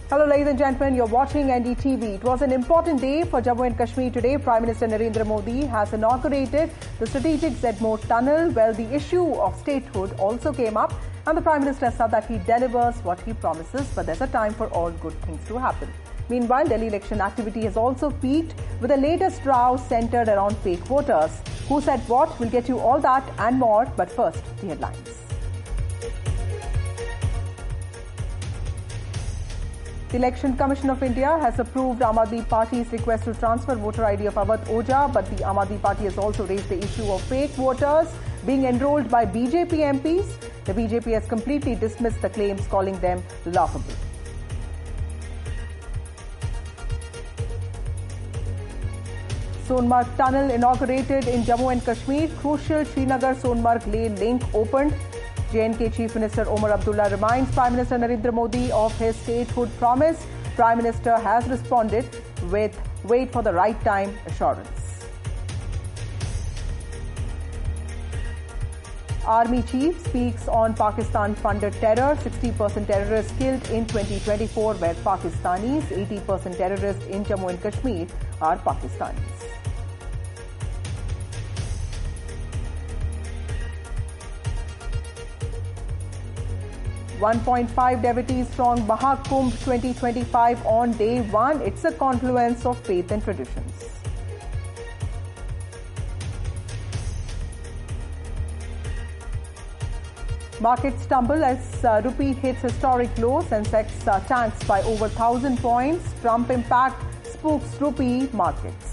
Hello ladies and gentlemen, you're watching NDTV. It was an important day for Jammu and Kashmir today. Prime Minister Narendra Modi has inaugurated the strategic Zedmore tunnel, where the issue of statehood also came up, and the Prime Minister said that he delivers what he promises, but there's a time for all good things to happen. Meanwhile, Delhi election activity has also peaked with the latest row centered around fake voters. Who said what? We'll get you all that and more, but first, the headlines. The Election Commission of India has approved Aam Aadmi Party's request to transfer voter ID of Awadh Ojha, but the Aam Aadmi Party has also raised the issue of fake voters being enrolled by BJP MPs. The BJP has completely dismissed the claims, calling them laughable. Sonmarg tunnel inaugurated in Jammu and Kashmir. Crucial Srinagar-Sonmarg Leh link opened. J&K Chief Minister Omar Abdullah reminds Prime Minister Narendra Modi of his statehood promise. Prime Minister has responded with wait for the right time assurance. Army Chief speaks on Pakistan-funded terror. 60% terrorists killed in 2024 were Pakistanis. 80% terrorists in Jammu and Kashmir are Pakistanis. $1.5 devotees-strong Mahakumbh 2025 on day one. It's a confluence of faith and traditions. Markets stumble as rupee hits historic low. Sensex tanks by over 1,000 points. Trump impact spooks rupee markets.